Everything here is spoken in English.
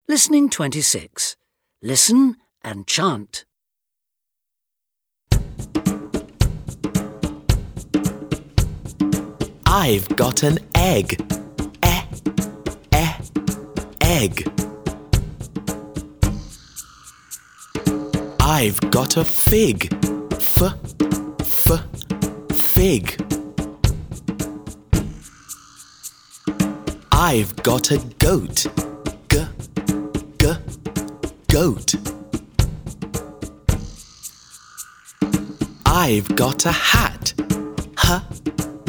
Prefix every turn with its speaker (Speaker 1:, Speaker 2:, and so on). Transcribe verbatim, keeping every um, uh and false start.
Speaker 1: Listening twenty-six. Listen and chant.
Speaker 2: I've got an egg. E, e, egg. I've got a fig. F, f, fig. I've got a goat. G, g, goat. I've got a hat. H,